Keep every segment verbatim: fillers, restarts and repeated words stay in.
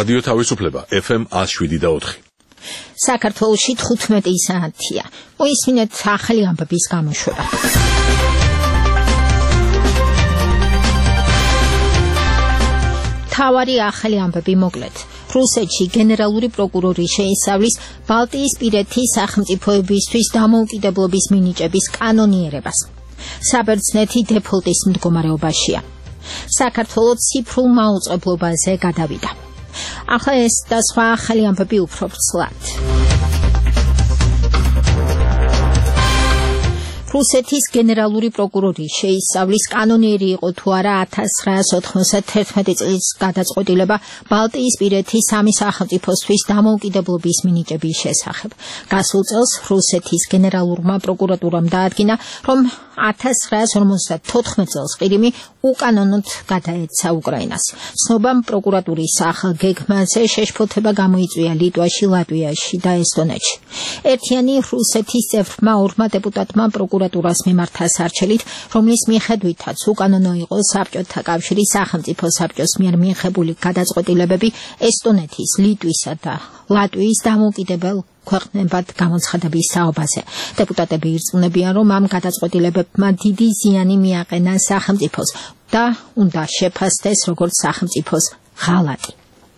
რადიო თავისუფლება ეფ ემ one oh seven point four. საქართველოში თხუთმეტი საათია. მოისმინეთ ახალი ამბების გამოშვება. თავარი ახალი ამბები მოკლედ. რუსეთში გენერალური პროკურორი შეისწავლის ბალტიისპირეთის სახელმწიფოებისთვის დამოუკიდებლობის მინიჭების კანონიერებას. საბერძნეთი დეფოლტის მდგომარეობაშია. საქართველოს ციფრულ მაუწყებლობაზე გადავიდა. ახლა ეს და სხვა ახალი ამბები უფრო ვრცლად. რუსეთის გენერალური პროკურორი შეისწავლის კანონიერი იყო თუ არა one thousand nine hundred ninety-one წლის გადაწყვეტილება ბალტიისპირეთის სამი სახელმწიფოსთვის დამოუკიდებლობის მინიჭების შესახებ. გასულ წელს რუსეთის გენერალურმა პროკურატურამ დაადგინა, რომ one thousand nine hundred fifty-four წელს ყირიმი უკანონოდ გადაეცა უკრაინას. ცნობამ პროკურატურის ახალ გეგმაზე შეშფოთება გამოიწვია ლიტვაში, ლატვიაში და ესტონეთში. ერთიანი რუსეთის წევრმა ორმა დეპუტატმა პროკურატურას მიმართა სარჩელით, რომლის მიხედვითაც უკანონო იყო საბჭოთა კავშირის სახელმწიფო საბჭოს მიერ მიიღებული გადაწყვეტილებები ესტონეთის, ლიტვისა და ლატვიის დამოუკიდებელ ქვეყნებად გამოცხადების საუბაზე. დეპუტატები ირწმუნებიან, რომ ამ გადაწყვეტილებებმა დიდი ზიანი მიაყენა სახელმწიფოს და უნდა შეფასდეს როგორც სახელმწიფოს ღალატი.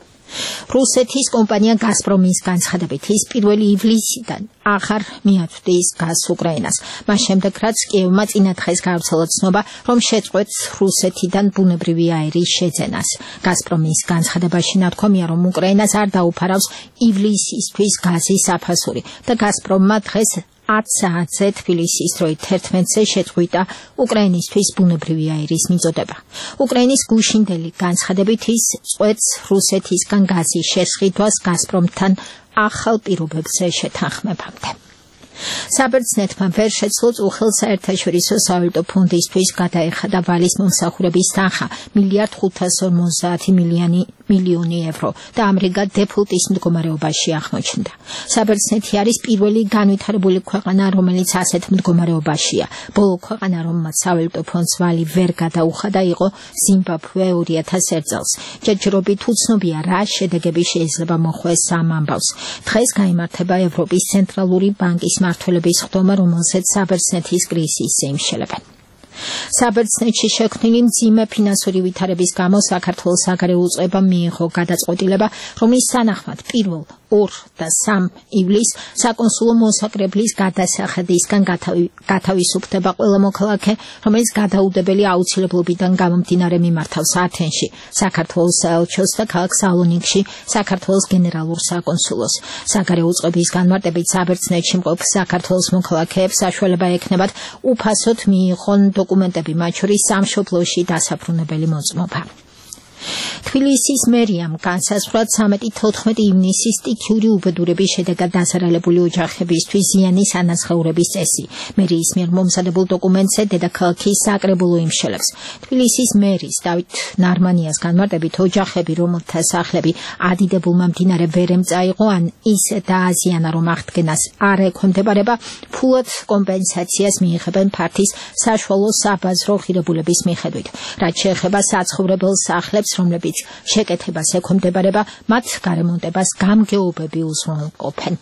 რუსეთის კომპანია გაზპრომის განცხადებით ის პირველი ივლისიდან აღარ მიაწვდის გაზს უკრაინას. მას შემდეგ რაც კიევმა წინა დღეს გაავრცელა ცნობა, რომ შეწყვეტს რუსეთიდან ბუნებრივი აირის შეძენას. გაზპრომის განცხადებაში ნათქვამია, რომ უკრაინას არ დაუფარავს ივლისისთვის გაზის საფასური და გაზპრომმა დღეს ათ საათზე თბილისის დროით ერთმეტზე შეწყვიტა უკრაინისთვის ბუნებრივი აირის მიწოდება. უკრაინის გუშინდელი განცხადებით ის წყვეტს რუსეთისგან გაზის შესყიდვას გაზპრომთან ახალ პირობებზე შეთანხმებამდე. საბერძნეთმა ვერ შეძლო წუხელ საერთაშორისო სავალუტო ფონდისთვის გადაეხადა ვალის მომსახურების თანხა მილიარდ ხუთასი ორმოცდაათი მილიონი ევრო და ამრიგად დეფოლტის მდგომარეობაში აღმოჩნდა. საბერძნეთი არის პირველი განვითარებული ქვეყანა, რომელიც ასეთ მდგომარეობაშია. ბოლო ქვეყანა, რომელმაც სავალუტო ფონდს ვალი ვერ გადაუხადა, იყო ზიმბაბვე two thousand one წელს. ჯერჯერობით უცნობია რა შედეგები შეიძლება მოხვდეს ამ ამბავს. დღეს გაიმართება ევროპის ცენტრალური ბანკის მმართველების ხდომა, რომელსაც საბერძნეთის კრიზისზე იმშელებენ. საბერძნეთში შექმნილი მძიმე ფინანსური ვითარების გამო საქართველოს საგარეო უწყებამ მიიღო გადაწყვეტილება, რომლის თანახმად პირველ, ორ და სამ ივლისს საკონსულო მოსაკრებლის გადასახედისგან გათავისუფლდება ყველა მოქალაქე, რომელიც გადაუდებელი აუცილებლობიდან გამომდინარე მიმართავს ათენში, საქართველოს საელჩოს და ქალაქ სალონიკში საქართველოს გენერალურ საკონსულოს. საგარეო უწყების განმარტებით საბერძნეთში მყოფ საქართველოს მოქალაქეებს საშუალება ექნებათ უფასოდ მიიღონ დოკუმენტები, მათ შორის სამშობლოში დასაბრუნებელი მოწმობა. თბილისის მერიამ განსაზღვრა თერთმეტი ივნისის სტიქიური უბედურების შედეგად დასარალებული ოჯახებისთვის ზიანის ანაზღაურების წესი. მერიის მიერ მომზადებულ დოკუმენტზე დედაქალაქის საკრებულო იმშელებს. თბილისის მერის დავით ნარმანიას განმარტებით ოჯახები, რომელთა სახლები ადიდებულმა მდინარე ვერემ წაიღო, ან ისე დააზიანა, რომ აღდგენას არ ექვემდებარება, ფულად კომპენსაციას მიიღებენ ფართის საშუალო საბაზრო ღირებულების მიხედვით. რაც შეეხება საცხოვრებელ სახლებს, რომლებიც შეკეთებას ექვემდებარება, მათ გარემონტებას გამგეობები უზრუნველყოფენ.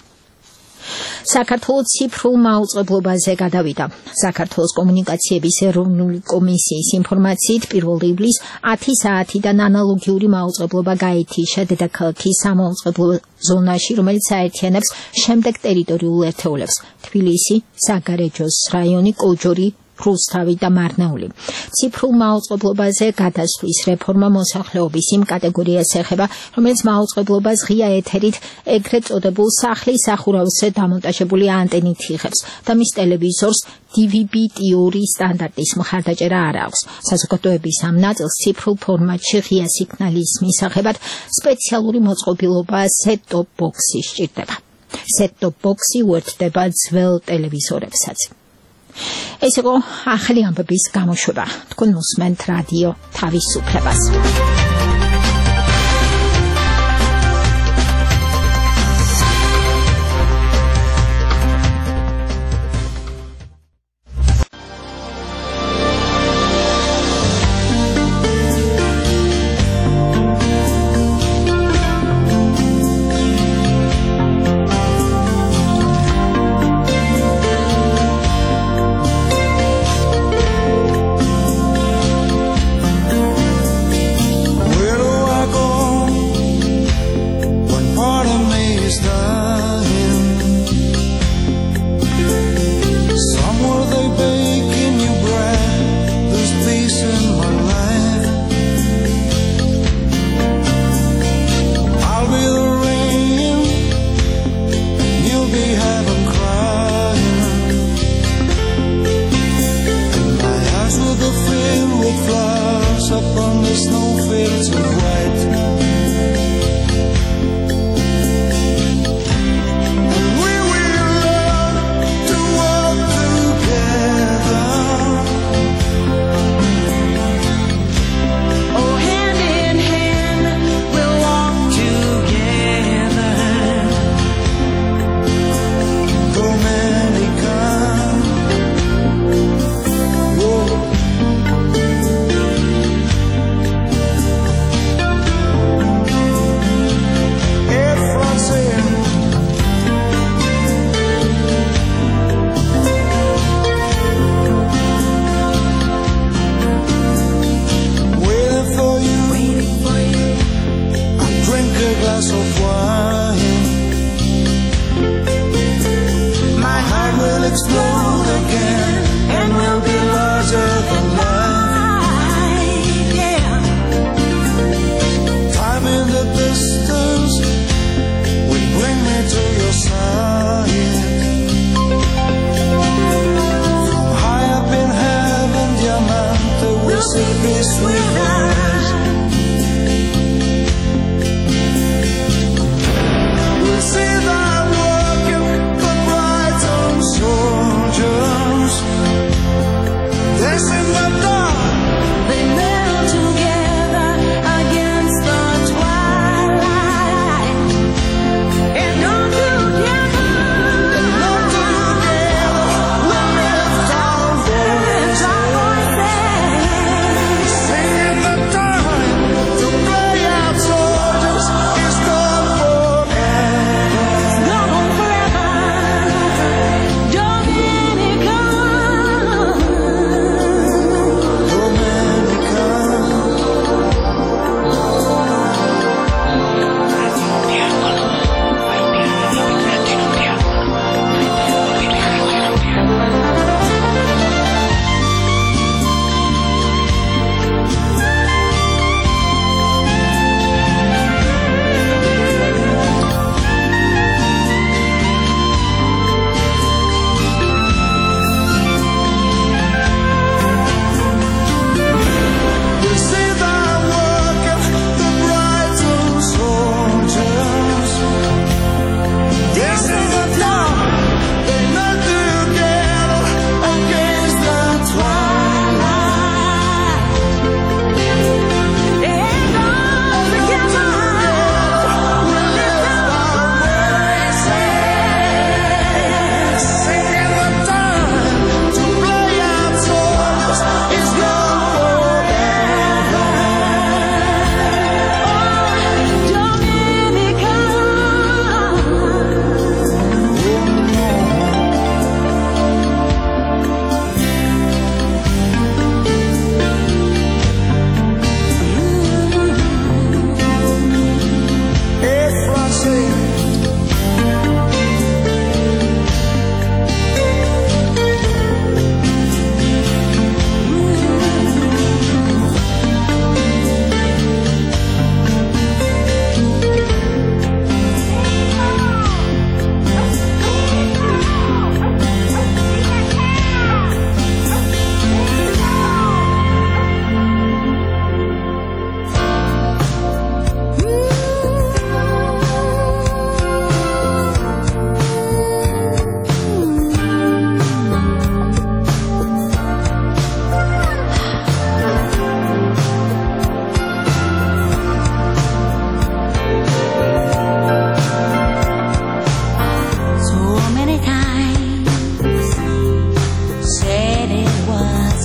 საქართველოს ციფრულ მაუწყებლობაზე გადავიდა. საქართველოს კომუნიკაციების ეროვნული კომისიის ინფორმაციით პირველ ივლისს ათი საათიდან ანალოგიური მაუწყებლობა გაითიშა დედაქალაქის სამაუწყებლო ზონაში, რომელიც აერთიანებს შემდეგ ტერიტორიულ ერთეულებს: თბილისი, საგარეჯოს რაიონი, კოჯორი, რუსთავი და მარნეული. ციფრულ მაუწყებლობაზე გადასვლის რეფორმა მოსახლეობის იმ კატეგორიას ეხება, რომელიც მაუწყებლობას ღია ეთერით ეგრეთ წოდებულ სახლის სახურავზე დამონტაჟებული ანტენით იღებს და მის ტელევიზორს დი ვი ბი ტი ორი სტანდარტის მხარდაჭერა არ აქვს. საზოგადოების ამ ნაწილს ციფრულ ფორმატში ღია სიგნალის მისაღებად სპეციალური მოწყობილობა set-top box-ი სჭირდება. set-top box-ი უერთდება ძველ ტელევიზორებსაც. ეს იყო ახალი ამბების გამოშვება. თქვენ უსმენთ რადიო თავისუფლებას.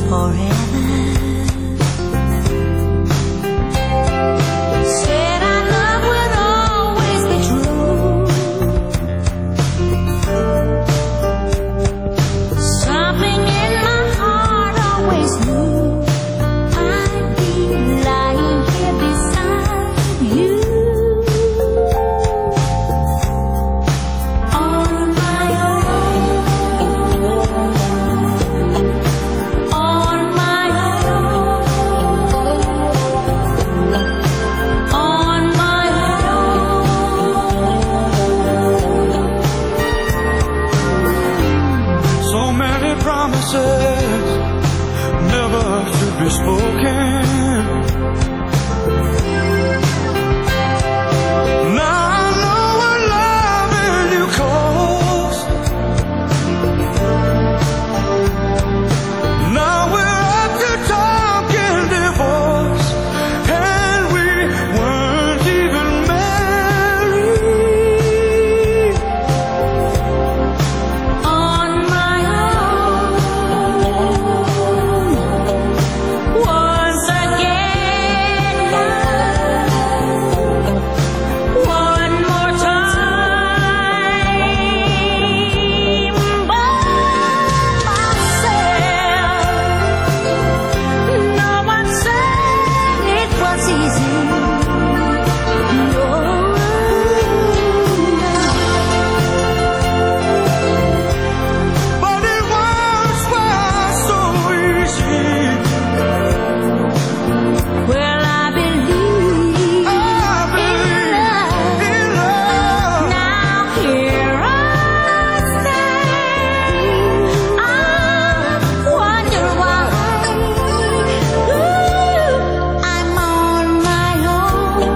forever. Said our love would always be true. Something in my heart always knew I'd be lying here beside you. On my own, on my own, on my own. So many promises never to be spoken. Now I know what loving you costs. Now we're up to talking divorce, and we weren't even married. On my own, once again, one more time, by myself. No one said it was easy. No. But it once was so easy. Well, I believe I believe in love. now here I stand. I wonder why. Ooh, I'm on my own.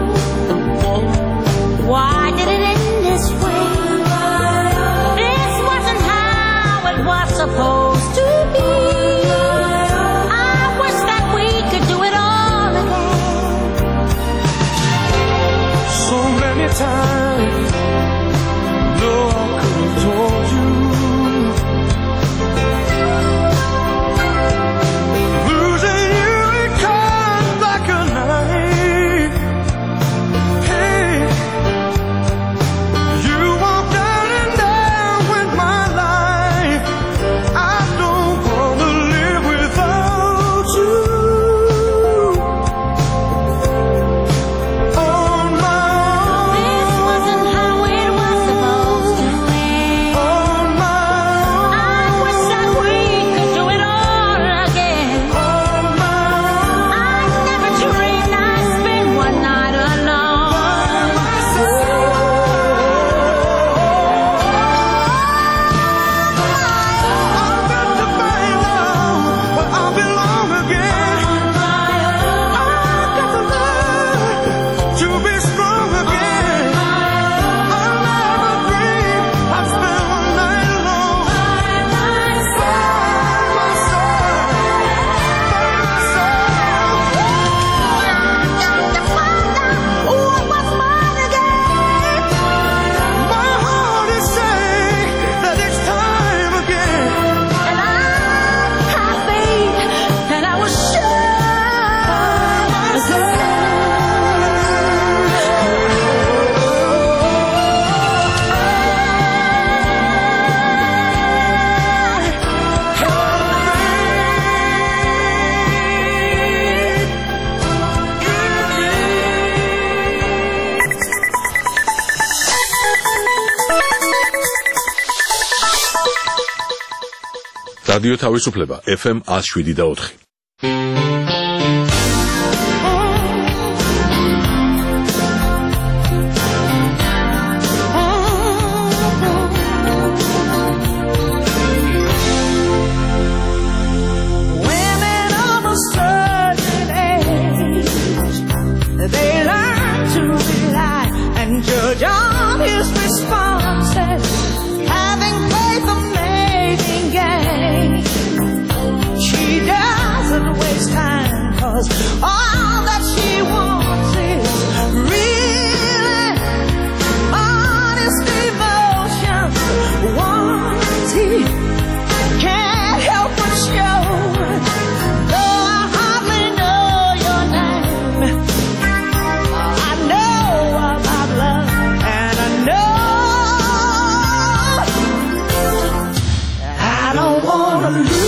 Why did it end this way? This wasn't how it was supposed to be. I wish that we could do it all again. So many times, no, I could have told you. Losing you, it comes like a knife. Hey, you walked out and down with my life. I don't wanna live without you. On my This own, wasn't how it was supposed to end. on my I wish that we could do it all again. own, on my I never dreamed I'd spend one night alone. I've got to find out where I belong again. I've got to learn to be strong again. I'll never dream I'd spend one night alone. By myself, by myself. To find out what was mine again. My heart is saying that it's time again. And I have faith that I was რადიო თავისუფლება ეფ ემ one oh seven და four. women of a certain age. They learn to rely and judge on his responses. Having faith amazing game. She does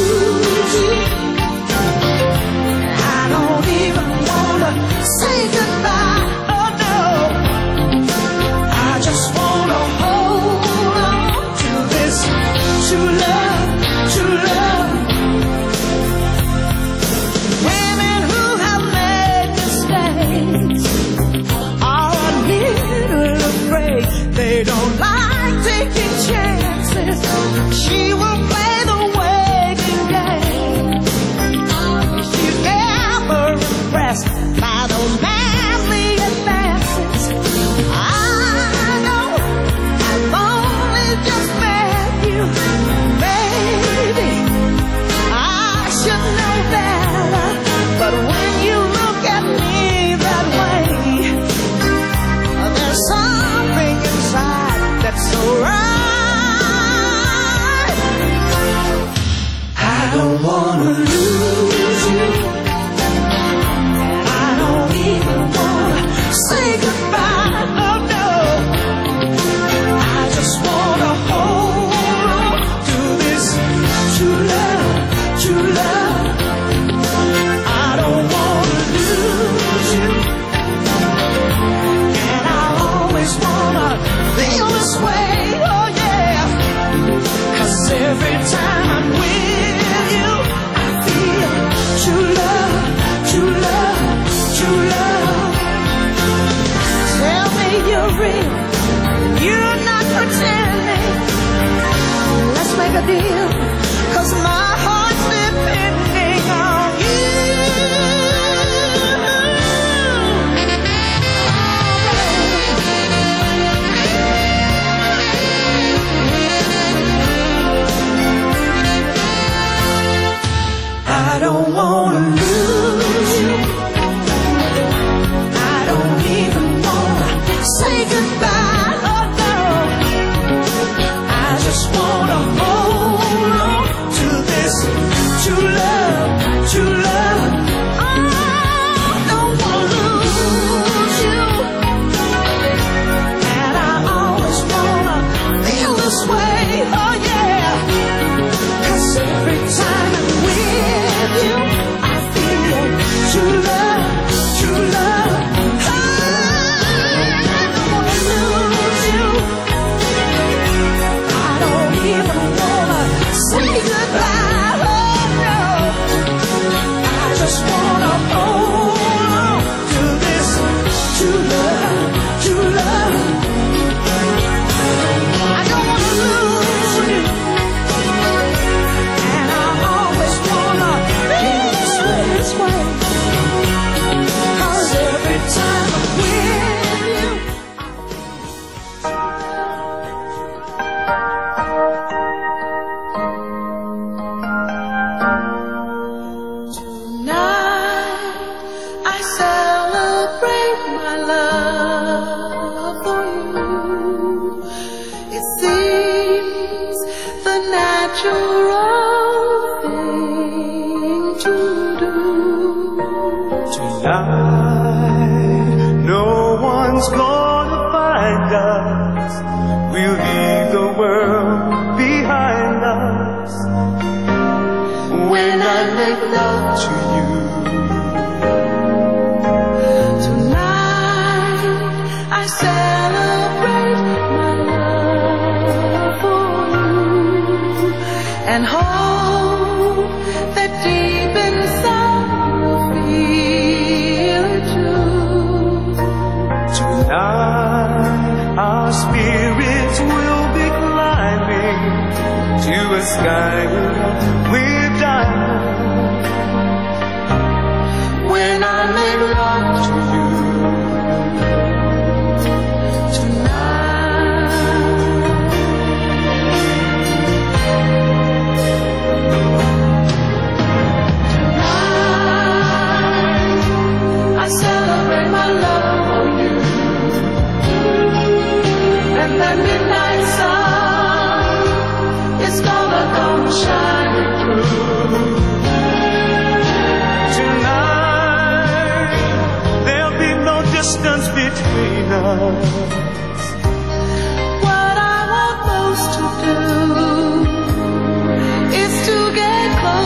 lose you. I don't even wanna say goodbye. Oh no, I just wanna hold on to this true love, true love. Women who have made mistakes are a little afraid. They don't like taking chances. She will play the waiting game. She's never impressed by those manly advances. I know I've only just met you, baby. I should know better, but when you look at me that way, there's something inside that's so right. I don't wanna lose you, and I don't even wanna say goodbye. Oh no, I just wanna hold on to this true love, true love. I don't wanna lose you, and I always wanna feel this way. Oh yeah, 'cause every time I'm with you, I feel true love, true love, true love. Tell me you're real, you're not pretending. Let's make a deal, 'cause my heart's depending on you. I don't wanna lose you. I don't even wanna say goodbye. Oh no, I just wanna hold on to this true love, true love. I don't wanna lose you, and I always wanna feel this way. Oh yeah, 'cause every time I'm with you, I feel true love, true love. I don't wanna lose you. I don't even wanna say goodbye. Oh no, I just wanna hold on to this true love, true love. I don't wanna lose you, and I always wanna feel this way, this way. 'Cause every time I'm with you, tonight I celebrate my love for you. It seems the natural thing to do. Tonight, no one's gonna find us. We'll leave the world behind us. When I make love to you, Tonight I celebrate my love for you, and hope that deep inside you'll feel it too. tonight our spirits will be climbing to a sky with diamonds. When I make love to you, I celebrate my love for you, and that midnight sun is gonna come shining through. tonight there'll be no distance between us. What I want most to do is to get close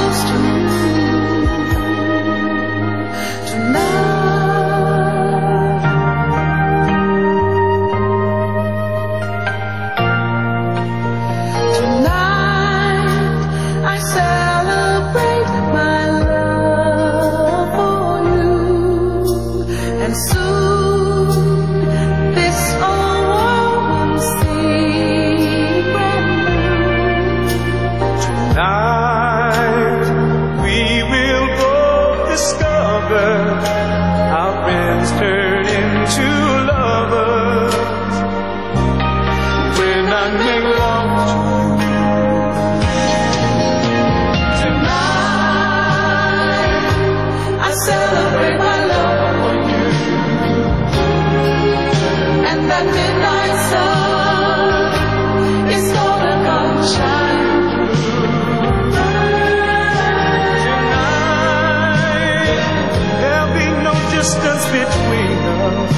distance between us.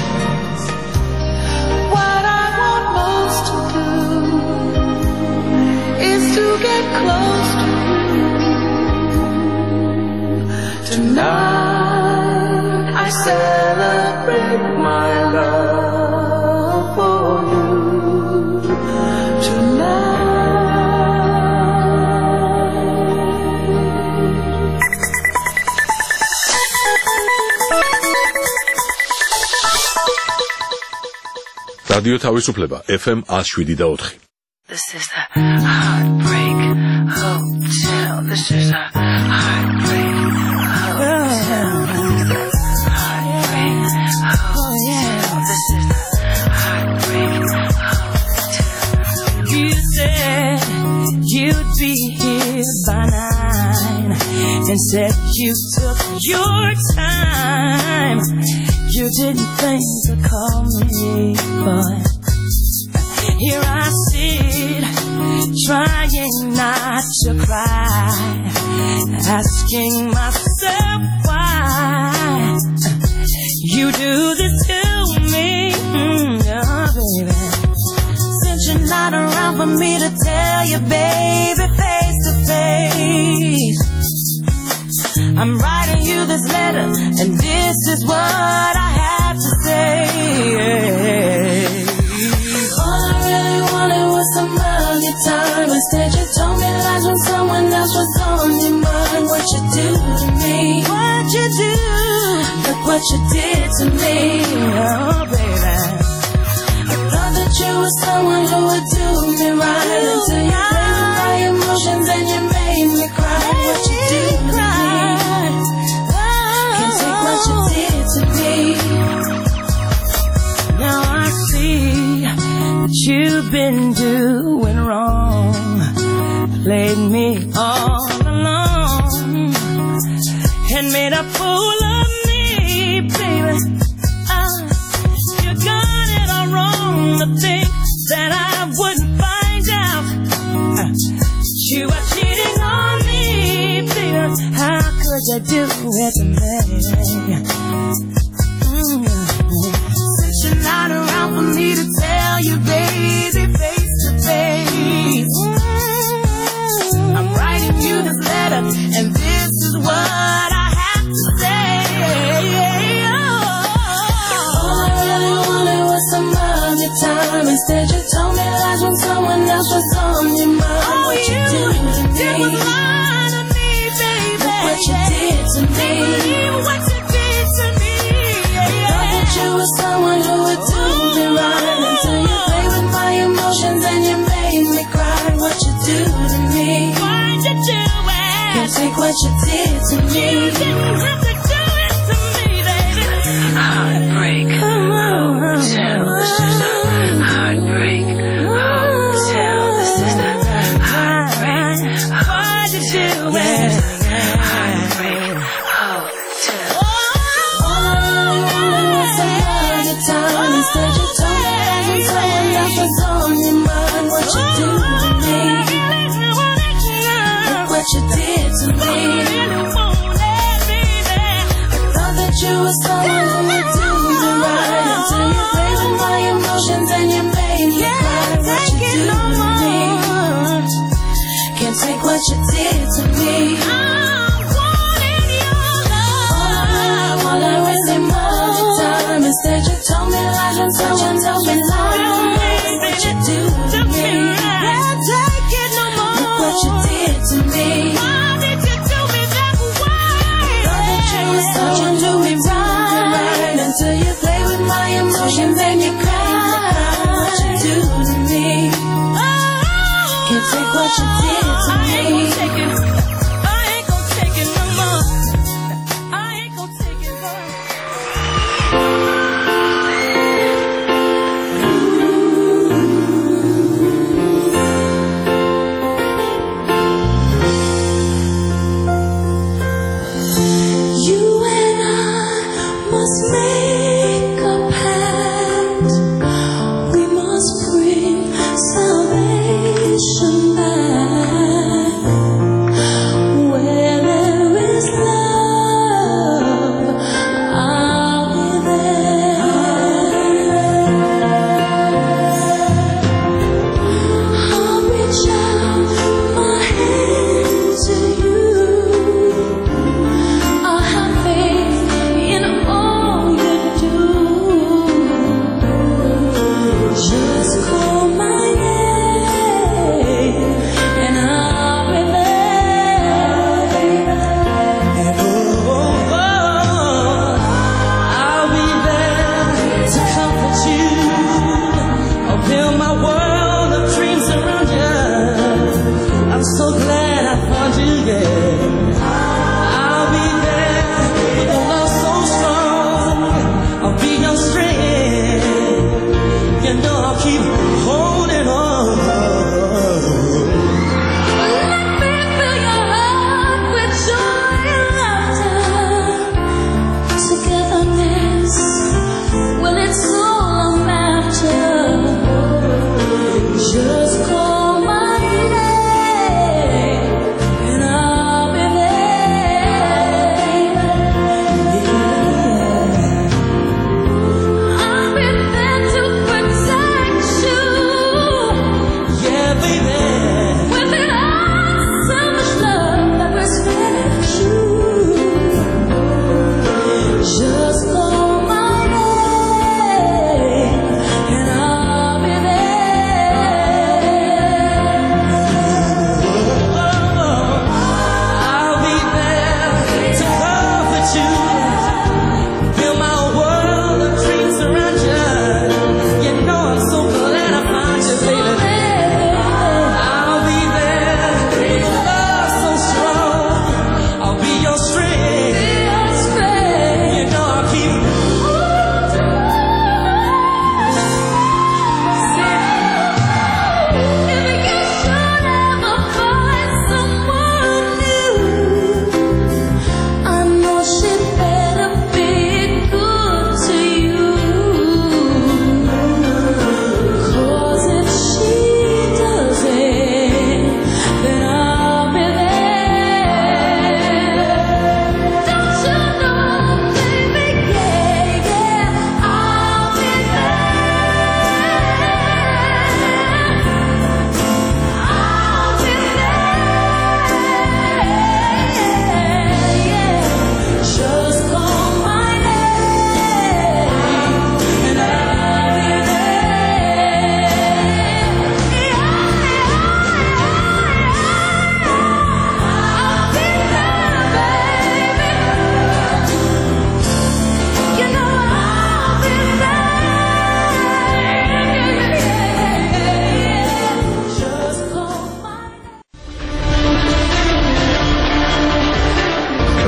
What I want most to do is to get close to you. Tonight I celebrate my love for you. Tonight. რადიო თავისუფლება F M one oh seven point four. This is the Heartbreak Hotel. This is the Heartbreak Hotel. Heartbreak Hotel. This is the Heartbreak Hotel. You said you'd be here by nine, and said you took your time. You didn't think to call me, but here I sit, trying not to cry, asking myself why you do this to me, mm, oh baby. Since you're not around for me to tell you, baby, face to face, I'm writing you this letter, and this is what I have to say. All I really wanted was some of your time. Instead you told me lies when someone else was on your mind. What you do to me? What you do? Look what you did to me. Oh baby, I thought that you were someone who would do me right, until you played with my emotions and you made me cry. What you do to me? Can't take what you did to me. Now I see that you've been doing wrong, played me all along, and made a fool of me, baby. Uh, you got it all wrong to think that I wouldn't find out. Uh, you are cheating on me, baby. How could you do it to me? Mm-hmm. Since you're not around for me to tell you, baby, face to face, mm-hmm, I'm writing you this letter, and this is what I have to say. Oh, all I really wanted was some of your time. Instead you told me lies when someone else was on your mind. Oh, what you, you do to me? You was lying to me, baby. Look what you did to me. Can't believe what you did to me. Yeah, I thought that you were someone who would do me right, until you played with my emotions and you made me cry. What you do to me? Why'd you do it? Can't take what you did to me. You didn't have to do it to me, baby. Heartbreak Hotel. This is the Heartbreak Hotel. This is the Heartbreak Hotel. Why'd you do it? Heartbreak Hotel. All I really wanted was some of your time. Instead you told me that when someone else was on your mind. What you do to me? Look what you did to me. I thought that you were someone who would do me right, until you played with my emotions and you made me cry. What you do to me? Can't take what you did to me. All I really wanted was time. Instead you told me lies when someone told me lies. What you do to me? Can't take it no more. Look what you did to me. Why did you do me that way? Thought that you were someone who would do me right, until you play with my emotions and you cry. What you do to me? Can't take what you did to me. I ain't gonna take it. I ain't gonna take it no more. I ain't gonna take it no more. You and I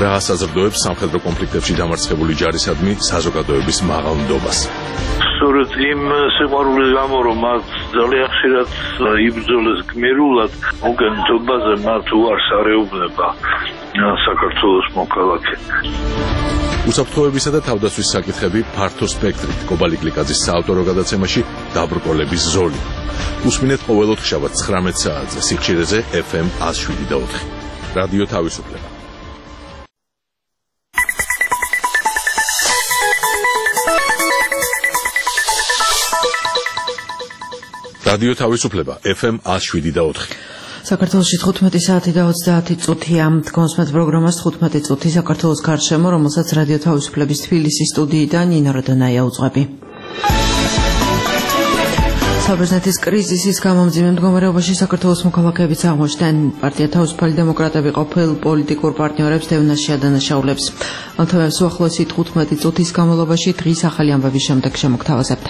რა საზრდოებს სამხედრო კონფლიქტებში დამარცხებული ჯარისადმი საზოგადოების მაღალ ნდობას. სწორედ იმ სიყვარულის გამო, რომ მათ ძალიან ხშირად იბრძოლეს გმირულად, მოგენთობაზე მათ უარს არეუბნება საქართველოს მოქალაქე. უსაფრთხოებისა და თავდაცვის საკითხები ფართო სპექტრით კობალი გლიკაძის საავტორო გადაცემაში დაბრკოლების ზოლი. უსმინეთ ყოველ ოთხშაბათს ცხრამეტ საათზე სიხშირეზე ეფ ემ one oh seven point four. რადიო თავისუფლება. რადიო თავისუფლება ეფ ემ one oh seven point four. საქართველოში თხუთმეტი საათი და ოცდაათი წუთია. დგომსმეთ პროგრამას თხუთმეტი წუთი საქართველოს გარშემო, რომელსაც რადიო თავისუფლების თბილისის სტუდიიდან ნინო როდონაია უძღვები. საბერძნეთის კრიზისის გამო მძიმე მდგომარეობაში საქართველოს მოქალაქეებიც აღმოჩნდნენ. პარტია თავისუფალი დემოკრატები ყოფილ პოლიტიკურ პარტნიორებს დევნაში ადანაშაულებს. ამ თემებს უახლოესი თხუთმეტი წუთის განმავლობაში დღის ახალი ამბების შემდეგ შემოგთავაზებთ.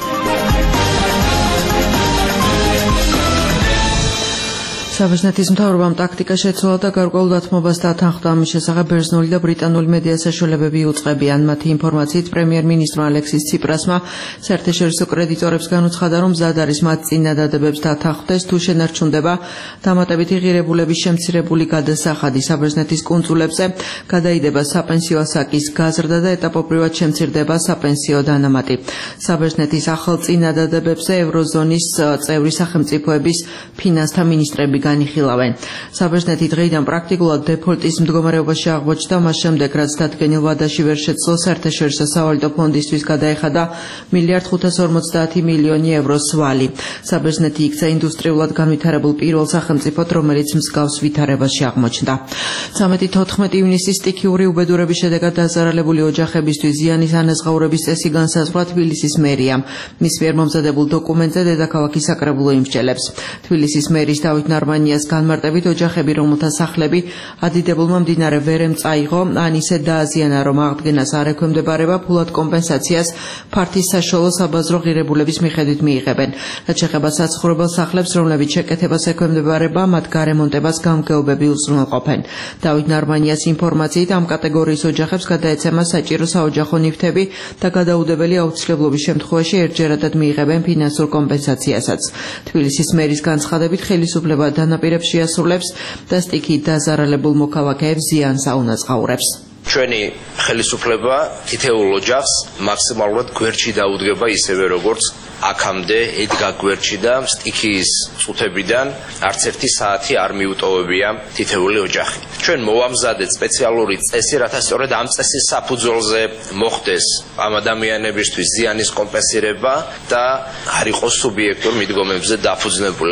საბერძნეთის მთავრობამ ტაქტიკა შეცვალა და გარკვეულ დათმობას დათანხმდა. ამის შესახებ ბერძნული და ბრიტანული მედია საშუალებები იუწყებიან. მათი ინფორმაციით პრემიერ-მინისტრმა ალექსის ციპრასმა საერთაშორისო კრედიტორებს განუცხადა, რომ მზად არის მათ წინადადებებს დათანხმდეს, თუ შენარჩუნდება დამატებითი ღირებულების შემცირებული გადასახადი საბერძნეთის კუნძულებზე, გადაიდება საპენსიო ასაკის გაზრდა და ეტაპობრივად შემცირდება საპენსიო დანამატი. საბერძნეთის ახალ წინადადებებზე ევროზონის წევრი სახელმწიფოების ფინანსთა მინისტრები განიხილავენ. საბერძნეთი დღეიდან პრაქტიკულად დეფოლტის მდგომარეობაში აღმოჩნდა, მას შემდეგ რაც დადგენილ ვადაში ვერ შეძლო საერთაშორისო სავალუტო ფონდისთვის გადაეხადა მილიარდ ხუთას ორმოცდაათი მილიონი ევროს ვალი. საბერძნეთი იქცა ინდუსტრიულად განვითარებულ პირველ სახელმწიფოდ, რომელიც მსგავს ვითარებაში აღმოჩნდა. ცამეტი თოთხმეტი ივნისის სტიქიური უბედურების შედეგად დაზარალებული ოჯახებისთვის ზიანის ანაზღაურების წესი განსაზღვრა თბილისის მერიამ. მის მიერ მომზადებულ დოკუმენტზე დედაქალაქი საკრებულო იმსჯელებს. თბილისის მერის დავით ნარმანიას განმარტებით, ოჯახები, რომელთა სახლები ადიდებულმა მდინარე ვერემ წაიღო, ან ისე დააზიანა, რომ აღდგენას არ ექვემდებარება, ფულად კომპენსაციას ფართის საშუალო საბაზრო ღირებულების მიხედვით მიიღებენ. რაც შეეხება საცხოვრებელ სახლებს, რომლებიც შეკეთებას ექვემდებარება, მათ გარემონტებას გამგეობები უზრუნველყოფენ. დავით ნარმანიას ინფორმაციით, ამ კატეგორიის ოჯახებს გადაეცემა საჭირო საოჯახო ნივთები და გადაუდებელი აუცილებლობის შემთხვევაში ერთჯერადად მიიღებენ ფინანსურ კომპენსაციასაც. თბილისის მერის განცხადებით, ხელისუფლება დანაპირებს შეასრულებს და სტიქით დაზარალებულ მოქალაქეებს ზიანს აუნაზღაურებს. ჩვენი ხელისუფლება თითოეულ ოჯახს მაქსიმალურად გვერდში დაუდგება, ისევე როგორც აქამდე ედგა გვერდში და სტიქიის წუთებიდან არც ერთი საათი არ მიუტოვებია თითოეული ოჯახი. ჩვენ მოვამზადეთ სპეციალური წესი, რათა სწორედ ამ წესის საფუძველზე მოხდეს ამ ადამიანებისთვის ზიანის კომპენსირება და არ იყოს სუბიექტურ მიდგომებზე დაფუძნებული.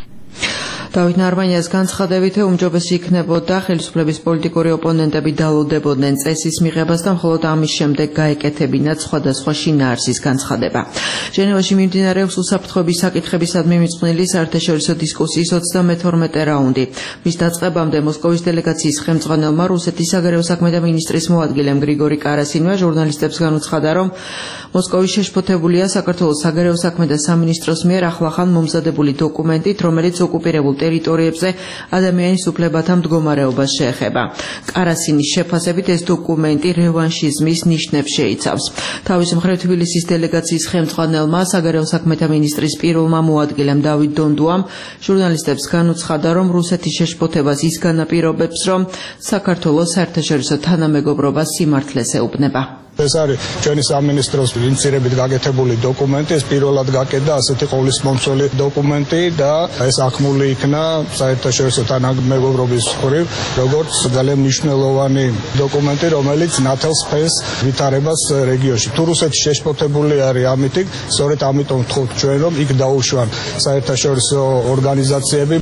დავით ნარმანიას განცხადებით, უმჯობესი იქნებოდა ხელისუფლების პოლიტიკური ოპონენტები დალოდებოდნენ წესის მიღებას და მხოლოდ ამის შემდეგ გაეკეთებინათ სხვადასხვა შინაარსის განცხადება. ჟენევაში მიმდინარეობს უსაფრთხოების საკითხებისადმი მიწყვნილი საერთაშორისო დისკუსიის ოცდამეთორმეტე რაუნდი. მის დაწყებამდე მოსკოვის დელეგაციის ხელმძღვანელმა რუსეთის საგარეო საქმეთა მინისტრის მოადგილემ გრიგორი კარასინმა ჟურნალისტებს განუცხადა, რომ მოსკოვი შეშფოთებულია საქართველოს საგარეო საქმეთა სამინისტროს მიერ ახლახან მომზადებული დოკუმენტით, რომელიც ოკუპირებულ ტერიტორიებზე ადამიანის უფლებათა მდგომარეობას შეეხება. კარასინის შეფასებით ეს დოკუმენტი რევანშიზმის ნიშნებს შეიცავს. თავის მხრივ თბილისის დელეგაციის ხელმძღვანელმა საგარეო საქმეთა მინისტრის პირველმა მოადგილემ დავით დონდუამ ჟურნალისტებს განუცხადა, რომ რუსეთის შეშფოთებას ის განაპირობებს, რომ საქართველოს საერთაშორისო თანამეგობრობას სიმართლეს ეუბნება. ეს არის ჩვენი სამინისტროს ინიცირებით გაკეთებული დოკუმენტი, ეს პირველად გაკეთდა ასეთი ყოვლისმომცველი დოკუმენტი და ეს აღქმული იქნა საერთაშორისო თანამეგობრობის მხრივ, როგორც ძალიან მნიშვნელოვანი დოკუმენტი, რომელიც ნათელს ფენს ვითარებას რეგიონში. თუ რუსეთი შეშფოთებული არის ამით, სწორედ ამიტომ ვთხოვთ ჩვენ, რომ იქ დაუშვან საერთაშორისო ორგანიზაციები.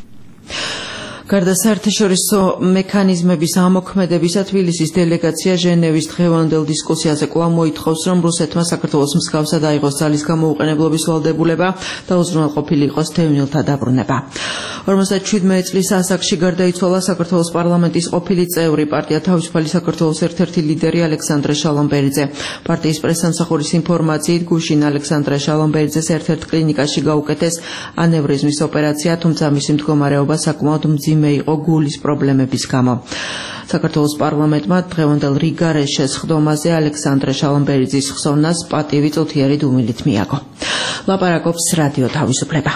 გარდა საერთაშორისო მექანიზმების ამოქმედებისა, თბილისის დელეგაცია ჟენევის დღევანდელ დისკუსიაზე კვლავ მოითხოვს, რომ რუსეთმა საქართველოს მსგავსად აიღოს ძალის გამოუყენებლობის ვალდებულება და უზრუნველყოფილი იყოს დევნილთა დაბრუნება. ორმოცდაშვიდმეტი წლის ასაკში გარდაიცვალა საქართველოს პარლამენტის ყოფილი წევრი, პარტია თავისუფალი საქართველოს ერთ-ერთი ლიდერი ალექსანდრე შალომბერიძე. პარტიის პრესსამსახურის ინფორმაციით, გუშინ ალექსანდრე შალომბერიძეს ერთ-ერთ კლინიკაში გაუკეთეს ანევრიზმის ოპერაცია, თუმცა მისი მდგომარეობა საკმაოდ მძიმე მძიმე იყო გულის პრობლემების გამო. საქართველოს პარლამენტმა დღევანდელ რიგარეს შესხდომაზე ალექსანდრე შალომბერიძის ხსოვნას პატივი წუთიერი დუმილით მიაგო. ლაპარაკობს რადიო თავისუფლება.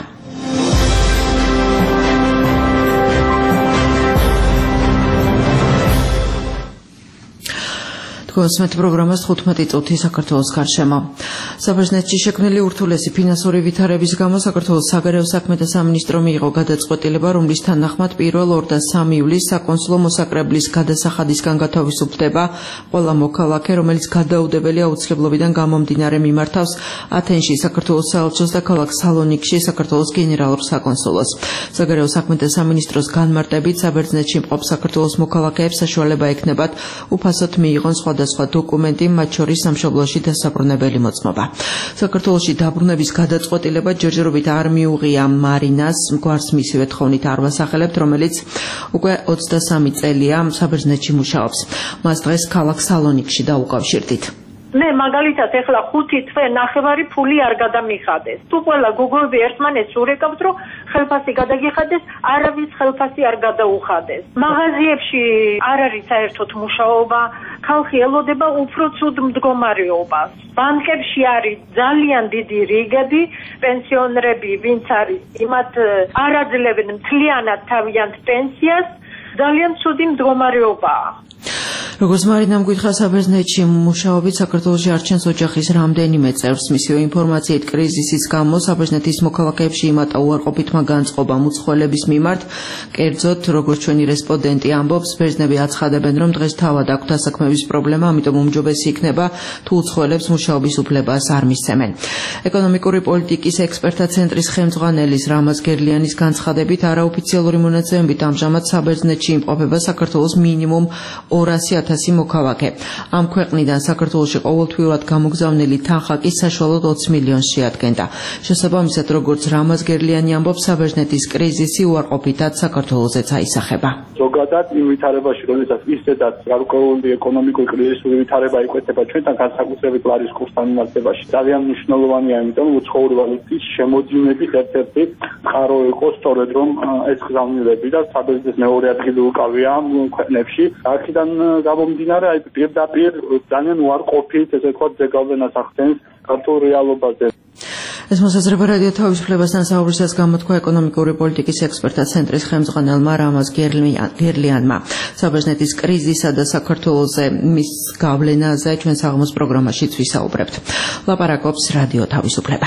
კონსმეთ პროგრამას თხუთმეტი წუთი საქართველოს გარშემო. საბერძნეთში შექმნილი ურთულესი ფინანსური ვითარების გამო საქართველოს საგარეო საქმეთა სამინისტრო მიიღო გადაწყვეტილება, რომლის თანახმად პირველ ორ და სამი ივლისს საკონსულო მოსაკრებლის გადასახადისგან გათავისუფლდება ყველა მოქალაქე, რომელიც გადაუდებელი აუცილებლობიდან გამომდინარე მიმართავს ათენში საქართველოს საელჩოს და ქალაქ სალონიკში საქართველოს გენერალურ საკონსულოს. საგარეო საქმეთა სამინისტროს განმარტებით საბერძნეთში მყოფ საქართველოს მოქალაქეებს საშუალება ექნებათ უფასოდ მიიღონ სხვა სხვა დოკუმენტი, მათ შორის სამშობლოში დასაბრუნებელი მოწმობა. საქართველოში დაბრუნების გადაწყვეტილება ჯერჯერობით არ მიუღია მარინას, გვარს მისივე თხოვნით არ ვასახელებთ, რომელიც უკვე ოცდასამი წელია საბერძნეთში მუშაობს. მას დღეს ქალაქ სალონიკში დაუკავშირდით. მე მაგალითად ეხლა ხუთი თვე ნახევარი ფული არ გადამიხადეს. თუ ყველა გოგოები ერთმანეთს ურეკავთ, რომ ხელფასი გადაგიხადეს, არავის ხელფასი არ გადაუხადეს. მაღაზიებში არ არის საერთოდ მუშაობა, ხალხი ელოდება უფრო ცუდ მდგომარეობას. ბანკებში არის ძალიან დიდი რიგები, პენსიონერები, ვინც არის, იმათ არ აძლევენ მთლიანად თავიანთ პენსიას, ძალიან ცუდი მდგომარეობაა. როგორც მარინამ გითხრა, საბერძნეთში მუშაობით საქართველოში არჩენს ოჯახის რამდენიმე წევრს. მისივე ინფორმაციით, კრიზისის გამო საბერძნეთის მოქალაქეებში იმატა უარყოფითმა განწყობამ უცხოელების მიმართ. კერძოდ, როგორც ჩვენი რესპონდენტი ამბობს, ბერძნები აცხადებენ, რომ დღეს თავად აქვთ ასაქმების პრობლემა, ამიტომ უმჯობესი იქნება, თუ უცხოელებს მუშაობის უფლებას არ მისცემენ. ეკონომიკური პოლიტიკის ექსპერტთა ცენტრის ხელმძღვანელის რამაზ გერლიანის განცხადებით, არაოფიციალური მონაცემებით ამჟამად საბერძნეთში იმყოფება საქართველოს მინიმუმ ორასი ათასი მოქალაქე. ამ ქვეყნიდან საქართველოში ყოველთვიურად გამოგზავნილი თანხა კი საშუალოდ ოცი მილიონს შეადგენდა. შესაბამისად, როგორც რამაზ გერლიანი ამბობს, საბერძნეთის კრიზისი უარყოფითად საქართველოსაც აისახება. ზოგადად იმ ვითარებაში, როდესაც ისედაც გარკვეული ეკონომიკური კრიზისური ვითარება იკვეთება ჩვენთან, განსაკუთრებით ლარის კურსთან მიმართებაში, ძალიან მნიშვნელოვანია, იმიტომ რომ უცხოური ვალუტის შემოძინების ერთ-ერთი წყარო იყო სწორედ რომ ეს გზავნილები და საბერძნეთის მეორე ადგილი უკავია ქვეყნებში. აქედან გამომდინარე, აი პირდაპირ ძალიან უარყოფით, ესე ვთქვათ, ზეგავლენას ახდენს ქართულ რეალობაზე. ეს მოსაზრება რადიო თავისუფლებასთან საუბრისას გამოთქვა ეკონომიკური პოლიტიკის ექსპერტთა ცენტრის ხელმძღვანელმა რამაზ გერლიანმა. საბერძნეთის კრიზისა და საქართველოზე მის გავლენაზე ჩვენ საღამოს პროგრამაშიც ვისაუბრებთ. ლაპარაკობს რადიო თავისუფლება.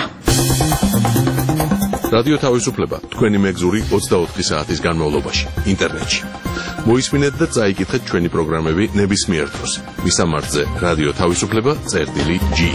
რადიო თავისუფლება თქვენი მეგზური ოცდაოთხი საათის განმავლობაში ინტერნეტში. მოისმინეთ და წაიკითხეთ ჩვენი პროგრამები ნებისმიერ დროს. მისამართზე რადიო თავისუფლება წერტილი ჯი.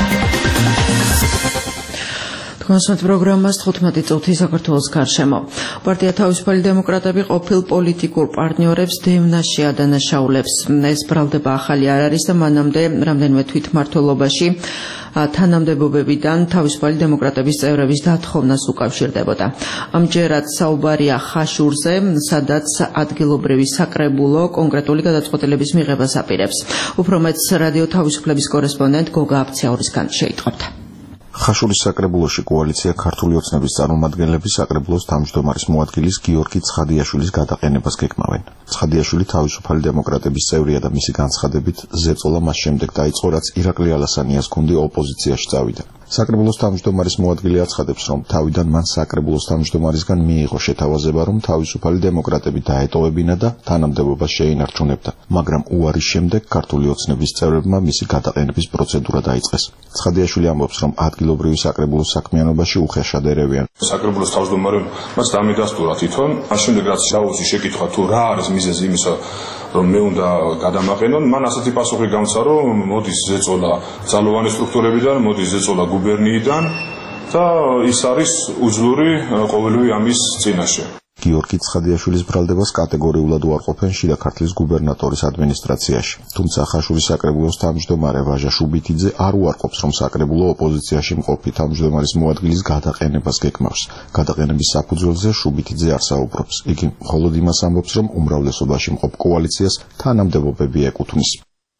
კონსმეთ პროგრამას თხუთმეტი წუთი საქართველოს გარშემო. პარტია თავისუფალი დემოკრატები ყოფილ პოლიტიკურ პარტნიორებს დევნაში ადანაშაულებს. ეს ბრალდება ახალი არ არის და მანამდე რამდენიმე თვითმმართველობაში თანამდებობებიდან თავისუფალი დემოკრატების წევრების დათხოვნას უკავშირდებოდა. ამჯერად საუბარია ხაშურზე, სადაც ადგილობრივი საკრებულო კონკრეტული გადაწყვეტილების მიღებას აპირებს. უფრო მეტს რადიო თავისუფლების კორესპონდენტ გოგა აფციაურისგან შეიტყობთ. ხაშურის საკრებულოში კოალიცია ქართული ოცნების წარმომადგენლები საკრებულოს თავმჯდომარის მოადგილის გიორგი ცხადიაშვილის გადაყენებას გეკმავენ. ცხადიაშვილი თავისუფალი დემოკრატების წევრია და მისი განცხადებით ზეწოლა მას შემდეგ დაიწყო, რაც ირაკლი ალასანიას გუნდი ოპოზიციაში წავიდა. საკრებულოს თავმჯდომარის მოადგილე აცხადებს, რომ თავიდან მან საკრებულოს თავმჯდომარისგან მიიღო შეთავაზება, რომ თავისუფალი დემოკრატები დაეტოვებინა და თანამდებობას შეინარჩუნებდა, მაგრამ უარის შემდეგ ქართული ოცნების წევრებმა მისი გადაყენების პროცედურა დაიწყეს. ცხადიაშვილი ამბობს, რომ ადგილობრივი საკრებულოს საქმიანობაში უხეშად ერევიან. საკრებულოს თავმჯდომარემ მას დამიდასტურა თვითონ, ამ შემდეგ რაც ჩაუზი შეკითხვა თუ რა არის მიზეზი იმისა, რომ მე უნდა გადამაყენონ, მან ასეთი პასუხი გამცა, რომ მოდის ზეწოლა ძალოვანი სტრუქტურებიდან, მოდის ზეწოლა გუბერნიიდან და ის არის უძლური ყოველივე ამის წინაშე. გიორგი ცხადიაშვილის ბრალდებას კატეგორიულად უარყოფენ შიდა ქართლის გუბერნატორის ადმინისტრაციაში. თუმცა ხაშურის საკრებულოს თავმჯდომარე ვაჟა შუბითიძე არ უარყოფს, რომ საკრებულო ოპოზიციაში მყოფი თავმჯდომარის მოადგილის გადაყენებას გეკმავს. გადაყენების საფუძველზე შუბითიძე არ საუბრობს. იგი მხოლოდ იმას ამბობს, რომ უმრავლესობაში მყოფ კოალიციას თანამდებობები ეკუთვნის.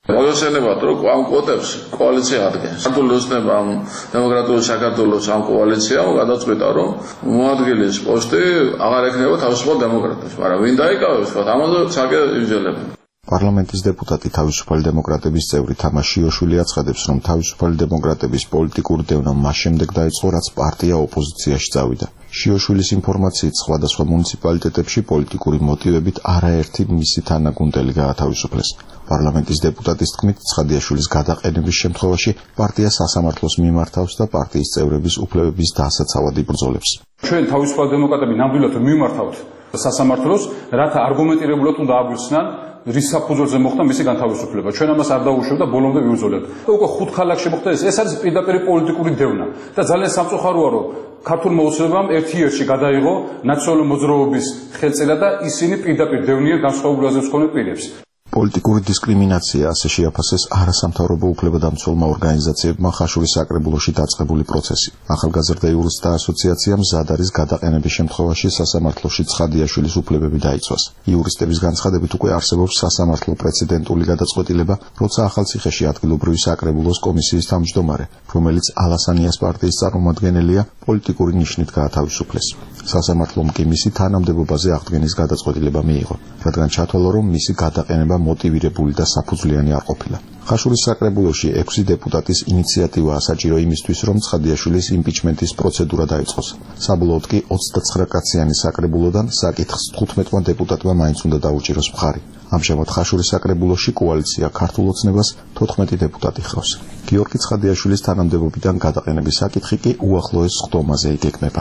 მოგეხსენებათ, რომ ამ კვოტებს კოალიცია ადგენს. ქართული ოცნება ამ დემოკრატიული საქართველოს ამ კოალიციამ გადაწყვიტა, რომ მოადგილის პოსტი აღარ ექნება თავისუფალ დემოკრატებს, მაგრამ ვინ დაიკავებს, თქვა, ამაზე საკე იძელებენ. პარლამენტის დეპუტატი თავისუფალი დემოკრატების წევრი თამარ შიოშვილი აცხადებს, რომ თავისუფალი დემოკრატების პოლიტიკური დევნა მას შემდეგ დაიწყო, რაც პარტია ოპოზიციაში წავიდა. შიოშვილის ინფორმაციით, სხვადასხვა მუნიციპალიტეტებში პოლიტიკური მოტივებით არაერთი მისი თანაგუნდელი გაათავისუფლეს. პარლამენტის დეპუტატის თქმით, ცხადიაშვილის გადაყენების შემთხვევაში პარტია სასამართლოს მიმართავს და პარტიის წევრების უფლებების დასაცავად იბრძოლებს. ჩვენ თავისუფალი დემოკრატები ნამდვილად მიმართავთ სასამართლოს, რათა არგუმენტირებულად უნდა აგვიხსნან რის საფუძველზე მოხდა მისი განთავისუფლება. ჩვენ ამას არ დავუშვებთ და ბოლომდე ვიბრძოლებთ. და უკვე ხუთ ქალაქში მოხდა ეს. ეს არის პირდაპირ პოლიტიკური დევნა და ძალიან სამწუხაროა, რომ ქართულ მოუწევამ ერთ-ერთში გადაიღო ნაციონალური მოძრაობის ხელწელა და ისინი პირდაპირ დევნიან განსხვავებულ აზრებს მქონე პირებს. პოლიტიკური დისკრიმინაცია ასე შეაფასეს არასამთავრობო უფლებადამცველმა ორგანიზაციებმა ხაშურის საკრებულოში დაწყებული პროცესი. ახალგაზრდა იურისტთა ასოციაცია მზად არის გადაყენების შემთხვევაში სასამართლოში ცხადიაშვილის უფლებები დაიცვას. იურისტების განცხადებით უკვე არსებობს სასამართლო პრეცედენტული გადაწყვეტილება, როცა ახალციხეში ადგილობრივი საკრებულოს კომისიის თავმჯდომარე, რომელიც ალასანიას პარტიის წარმომადგენელია, პოლიტიკური ნიშნით გაათავისუფლეს. სასამართლომ კი მისი თანამდებობაზე აღდგენის გადაწყვეტილება მიიღო, რადგან ჩათვალა, რომ მისი გადაყენება მოტივირებული და საფუძვლიანი არ ყოფილა. ხაშურის საკრებულოში ექვსი დეპუტატის ინიციატივაა საჭირო იმისთვის, რომ ცხადიაშვილის იმპიჩმენტის პროცედურა დაიწყოს. საბოლოოდ კი ოცდაცხრა კაციანი საკრებულოდან საკითხს თხუთმეტმა დეპუტატმა მაინც უნდა დაუჭიროს მხარი. ამჟამად ხაშურის საკრებულოში კოალიცია ქართულ ოცნებას თოთხმეტი დეპუტატი ჰყავს. გიორგი ცხადიაშვილის თანამდებობიდან გადაყენების საკითხი კი უახლოეს სხდომაზე იგეგმება.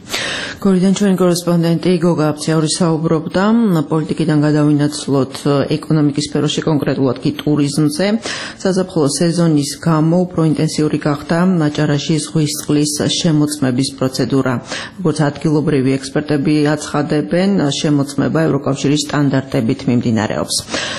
გორიდან ჩვენი კორესპონდენტი გოგა აფციური საუბრობდა პოლიტიკიდან გადავინაცვლოთ ეკონომიკის სფეროში, კონკრეტულად კი ტურიზმზე. საზაფხულო სეზონის გამო უფრო ინტენსიური გახდა აჭარაში ზღვის წყლის შემოწმების პროცედურა. როგორც ადგილობრივი ექსპერტები აცხადებენ, შემოწმება ევროკავშირის სტანდარტებით მიმდინარეობს.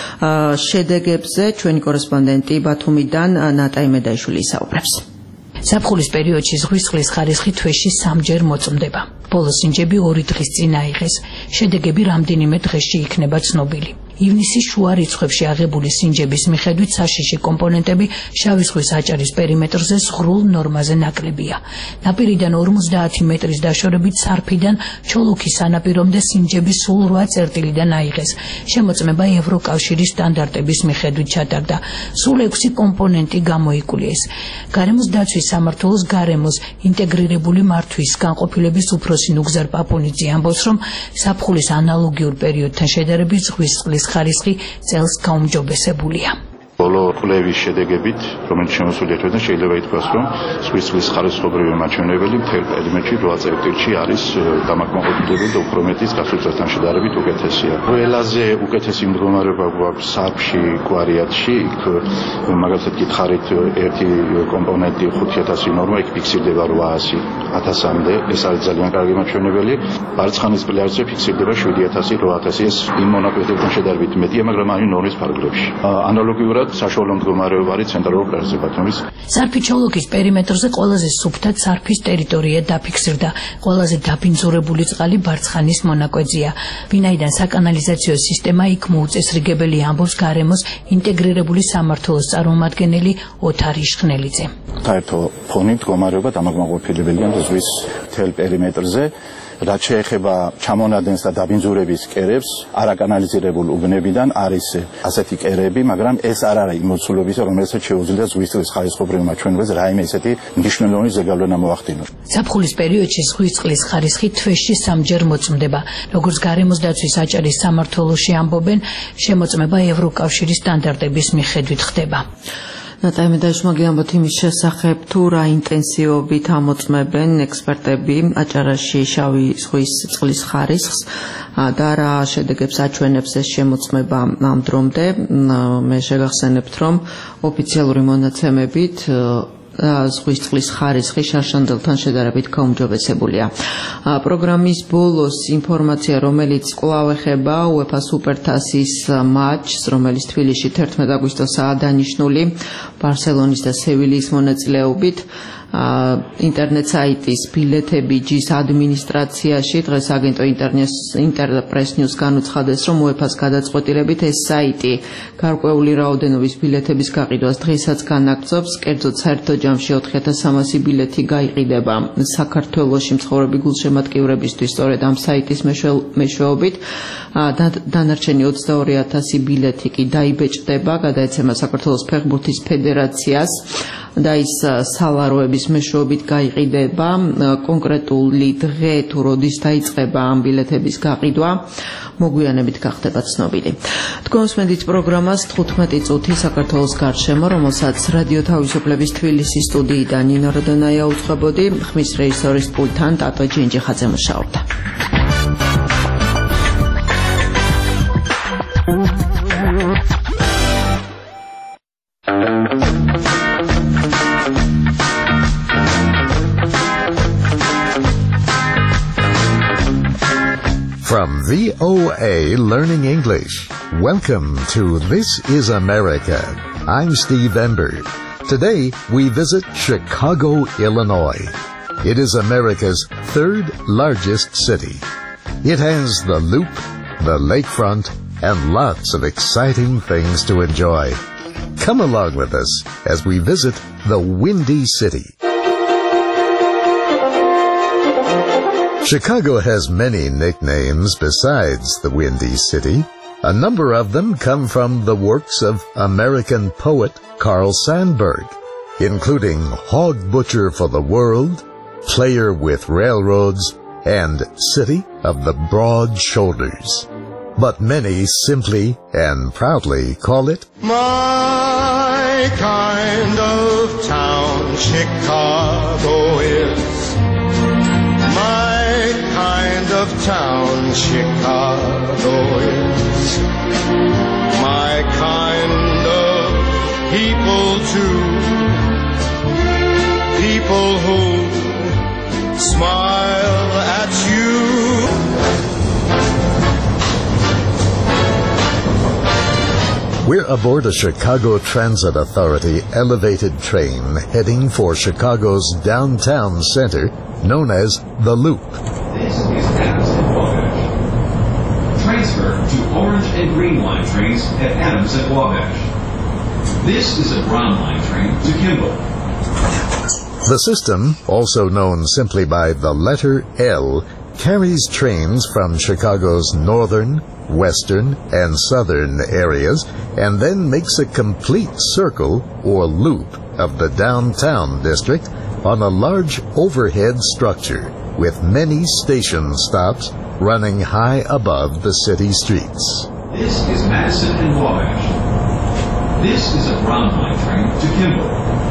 შედეგებზე ჩვენი კორესპონდენტი ბათუმიდან ნატაი მედაიშვილი ისაუბრებს. ზაფხულის პერიოდში ზღვის წყლის ხარისხი თვეში სამჯერ მოწმდება. ბოლო სინჯები ორი დღის წინ აიღეს. შედეგები რამდენიმე დღეში იქნება ცნობილი. ივნისის შუა რიცხვებში აღებული სინჯების მიხედვით საშიში კომპონენტები შავი ზღვის აჭარის პერიმეტრზე ზღრულ ნორმაზე ნაკლებია. ნაპირიდან ორმოცდაათი მეტრის დაშორებით სარფიდან ჩოლოქის სანაპირომდე სინჯები სულ რვა წერტილიდან აიღეს. შემოწმება ევროკავშირის სტანდარტების მიხედვით ჩატარდა. სულ ექვსი კომპონენტი გამოიკულიეს. გარემოს დაცვის სამმართველოს გარემოს ინტეგრირებული მართვის განყოფილების უფროსი ნუგზარ პაპუნიძე ამბობს, რომ ზაფხულის ანალოგიურ პერიოდთან შედარებით ზღვის წყლის ხარისხი წელს გაუმჯობესებულია. ბოლო კვლევის შედეგებით, რომელიც შემოსულია ჩვენთან, შეიძლება ითქვას, რომ ზღვის წყლის ხარისხობრივი მაჩვენებელი მთელ პერიმეტრში რვა წერტილში არის დამაკმაყოფილებელი და უფრო მეტი გასულ წელთან შედარებით უკეთესია. ყველაზე უკეთესი მდგომარეობა გვაქვს სარფში, კვარიატში, იქ მაგალითად გითხარით ერთი კომპონენტი ხუთი ათასი ნორმა, იქ ფიქსირდება რვა ათასი ათასამდე, ეს არის ძალიან კარგი მაჩვენებელი. ბარცხანის პლაჟზე ფიქსირდება შვიდი ათასი რვა ათასი, ეს იმ მონაკვეთებთან შედარებით მეტია, მაგრამ არის ნორმის ფარგლებში. ანალოგიურად საშუალო მდგომარეობა არის ცენტრალურ პლაჟზე ბათუმის. სარფი ჩოლოქის პერიმეტრზე ყველაზე სუფთად სარფის ტერიტორია დაფიქსირდა. ყველაზე დაბინძურებული წყალი ბარცხანის მონაკვეთზეა. ვინაიდან საკანალიზაციო სისტემა იქ მოუწესრიგებელი, ამბობს გარემოს ინტეგრირებული სამმართველოს წარმომადგენელი ოთარ იშხნელიძე. საერთო ფონი მდგომარეობა დამაკმაყოფილებელია ზღვის მთელ პერიმეტრზე. რაც შეეხება ჩამონადენს და დაბინძურების კერებს, არაკანალიზირებულ უბნებიდან არის ასეთი კერები, მაგრამ ეს არ არის მოცულობის, რომელსაც შეუძლია ზღვის წყლის ხარისხობრივ მაჩვენებელს რაიმე ესეთი მნიშვნელოვანი ზეგავლენა მოახდინოს. ზაფხულის პერიოდში ზღვის წყლის ხარისხი თვეში სამჯერ მოწმდება. როგორც გარემოს დაცვის აჭარის სამმართველოში ამბობენ, შემოწმება ევროკავშირის სტანდარტების მიხედვით ხდება. ნატაი მედაიშვილმა გიამბოთ იმის შესახებ, თუ რა ინტენსივობით ამოწმებენ ექსპერტები აჭარაში შავი ზღვის წყლის ხარისხს და რა შედეგებს აჩვენებს ეს შემოწმება ამ დრომდე. მე შეგახსენებთ, რომ ოფიციალური მონაცემებით ზღვის წყლის ხარისხი შარშანდელთან შედარებით გაუმჯობესებულია. პროგრამის ბოლოს ინფორმაცია, რომელიც კვლავ ეხება UEFA სუპერთასის მატჩს, რომელიც თბილისში თერთმეტ აგვისტოსაა დანიშნული ბარსელონის და სევილიის მონაწილეობით. ინტერნეტ საიტის ბილეთები ჯის ადმინისტრაციაში დღეს აგენტო ინტერპრეს ნიუს განუცხადეს, რომ UEFA-ს გადაწყვეტილებით ეს საიტი გარკვეული რაოდენობის ბილეთების გაყიდვას დღესაც განაგრძობს. კერძოდ საერთო ჯამში ოთხი ათას სამასი ბილეთი გაიყიდება საქართველოში მცხოვრები გულშემატკივრებისთვის სწორედ ამ საიტის მეშვეობით. დანარჩენი ოცდაორი ათასი ბილეთი კი დაიბეჭდება, გადაეცემა საქართველოს ფეხბურთის ფედერაციას და ის სალაროების მეშვეობით გაიყიდება. კონკრეტული დღე თუ როდის დაიწყება ამ ბილეთების გაყიდვა, მოგვიანებით გახდება ცნობილი. თქვენს მედით პროგრამას თხუთმეტი წუთი საქართველოს გარშემო, რომელსაც რადიო თავისუფლების თბილისის სტუდიიდან ნინო როდონაია უძღვებოდი, ხმის რეჟისორის პულტთან ტატო ჯინჯიხაძე მუშაობდა. From V O A Learning English, welcome to This is America. I'm Steve Ember. Today we visit Chicago, Illinois. It is America's third largest city. It has the Loop, the lakefront, and lots of exciting things to enjoy. Come along with us as we visit the Windy City. Chicago has many nicknames besides the Windy City. A number of them come from the works of American poet Carl Sandburg, including Hog Butcher for the World, Player with Railroads, and City of the Broad Shoulders. But many simply and proudly call it my kind of town. Chicago is my kind of town. Chicago is my kind of people too. People who smile at you. We're aboard a Chicago Transit Authority elevated train heading for Chicago's downtown center, known as the Loop. This is Adams and Wabash. Transfer to orange and green line trains at Adams and Wabash. This is a brown line train to Kimball. The system, also known simply by the letter L, carries trains from Chicago's northern, western, and southern areas, and then makes a complete circle or loop of the downtown district on a large overhead structure with many station stops running high above the city streets. This is Madison and Wabash. This is a brown line train to Kimball.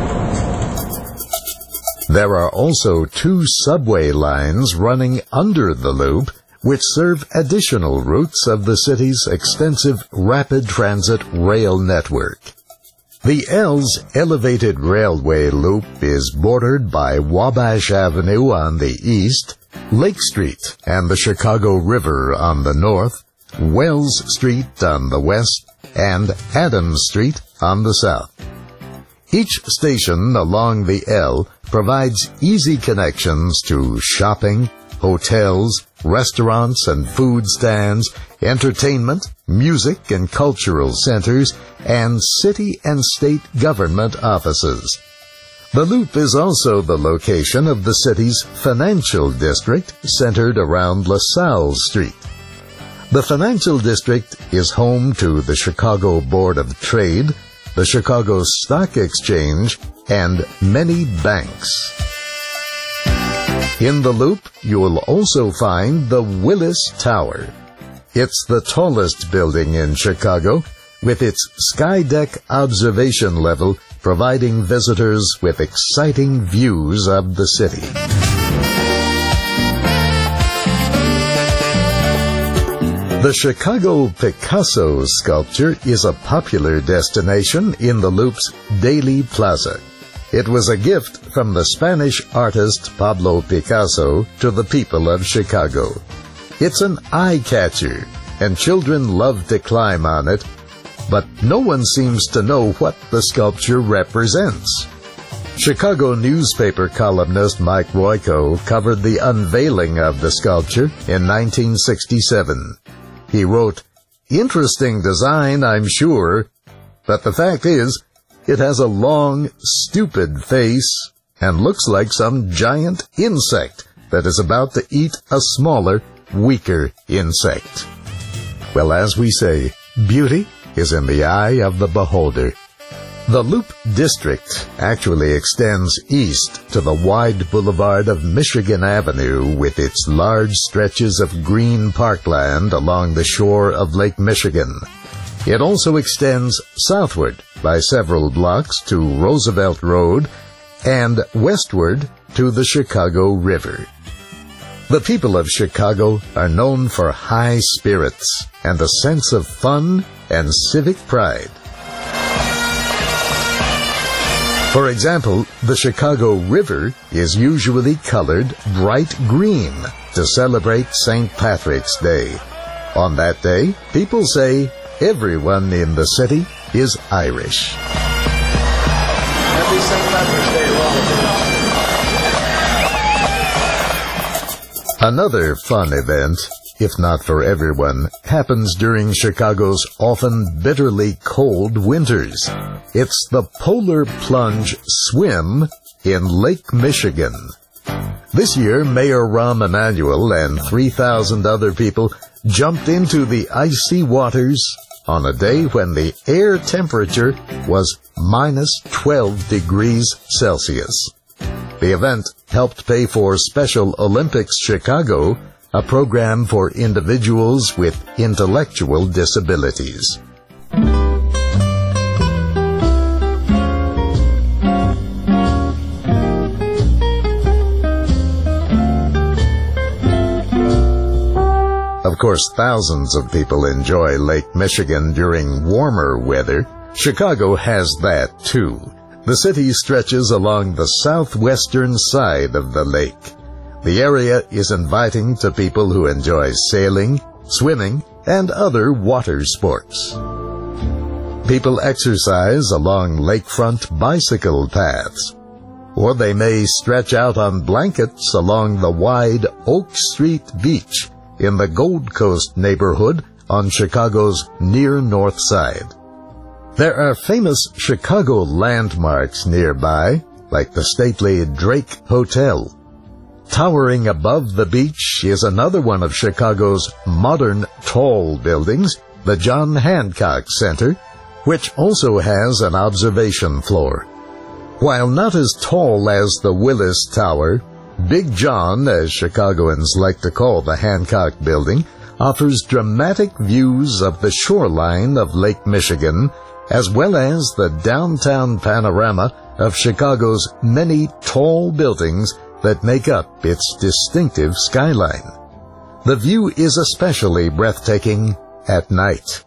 There are also two subway lines running under the loop, which serve additional routes of the city's extensive rapid transit rail network. The L's elevated railway loop is bordered by Wabash Avenue on the east, Lake Street and the Chicago River on the north, Wells Street on the west, and Adams Street on the south. Each station along the L provides easy connections to shopping, hotels, restaurants and food stands, entertainment, music and cultural centers, and city and state government offices. The Loop is also the location of the city's financial district centered around LaSalle Street. The financial district is home to the Chicago Board of Trade, the Chicago Stock Exchange, and many banks. In the Loop, you will also find the Willis Tower. It's the tallest building in Chicago, with its skydeck observation level providing visitors with exciting views of the city. The Chicago Picasso sculpture is a popular destination in the Loop's Daily Plaza. It was a gift from the Spanish artist Pablo Picasso to the people of Chicago. It's an eye-catcher, and children love to climb on it, but no one seems to know what the sculpture represents. Chicago newspaper columnist Mike Royko covered the unveiling of the sculpture in nineteen sixty-seven. He wrote, "Interesting design, I'm sure, but the fact is, it has a long, stupid face and looks like some giant insect that is about to eat a smaller, weaker insect." Well, as we say, beauty is in the eye of the beholder. The Loop District actually extends east to the wide boulevard of Michigan Avenue with its large stretches of green parkland along the shore of Lake Michigan. It also extends southward by several blocks to Roosevelt Road and westward to the Chicago River. The people of Chicago are known for high spirits and a sense of fun and civic pride. For example, the Chicago River is usually colored bright green to celebrate Saint Patrick's Day. On that day, people say everyone in the city is Irish. Happy Saint Patrick's Day, Another fun event, if not for everyone, happens during Chicago's often bitterly cold winters. It's the Polar Plunge Swim in Lake Michigan. This year, Mayor Rahm Emanuel and three thousand other people jumped into the icy waters on a day when the air temperature was minus twelve degrees Celsius. The event helped pay for Special Olympics Chicago, a program for individuals with intellectual disabilities. Of course, thousands of people enjoy Lake Michigan during warmer weather. Chicago has that, too. The city stretches along the southwestern side of the lake. The area is inviting to people who enjoy sailing, swimming, and other water sports. People exercise along lakefront bicycle paths, or they may stretch out on blankets along the wide Oak Street Beach in the Gold Coast neighborhood on Chicago's near north side. There are famous Chicago landmarks nearby, like the stately Drake Hotel. Towering above the beach is another one of Chicago's modern tall buildings, the John Hancock Center, which also has an observation floor. While not as tall as the Willis Tower, Big John, as Chicagoans like to call the Hancock Building, offers dramatic views of the shoreline of Lake Michigan, as well as the downtown panorama of Chicago's many tall buildings that make up its distinctive skyline. The view is especially breathtaking at night.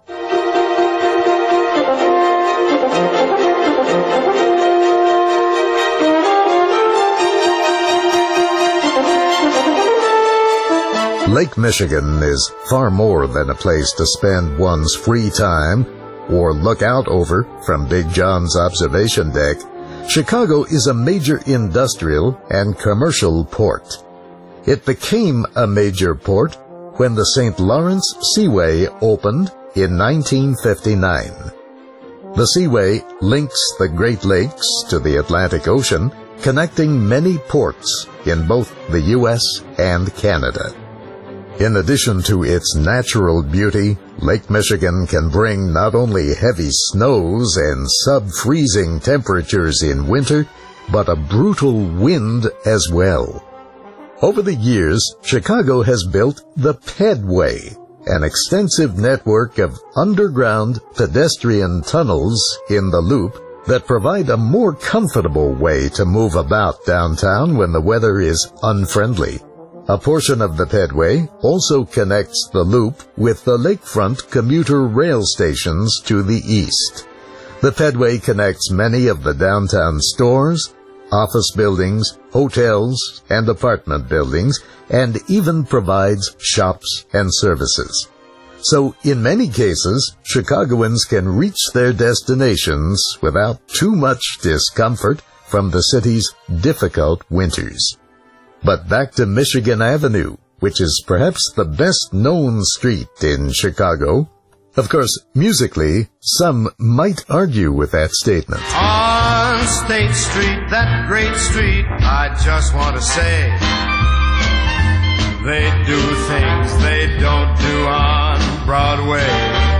Lake Michigan is far more than a place to spend one's free time or look out over from Big John's observation deck. Chicago is a major industrial and commercial port. It became a major port when the Saint Lawrence Seaway opened in nineteen fifty-nine. The Seaway links the Great Lakes to the Atlantic Ocean, connecting many ports in both the U S and Canada. In addition to its natural beauty, Lake Michigan can bring not only heavy snows and sub-freezing temperatures in winter, but a brutal wind as well. Over the years, Chicago has built the Pedway, an extensive network of underground pedestrian tunnels in the Loop that provide a more comfortable way to move about downtown when the weather is unfriendly. A portion of the Pedway also connects the Loop with the lakefront commuter rail stations to the east. The Pedway connects many of the downtown stores, office buildings, hotels, and apartment buildings, and even provides shops and services. So, in many cases, Chicagoans can reach their destinations without too much discomfort from the city's difficult winters. But back to Michigan Avenue, which is perhaps the best-known street in Chicago. Of course, musically, some might argue with that statement. On State Street, that great street, I just want to say, they do things they don't do on Broadway.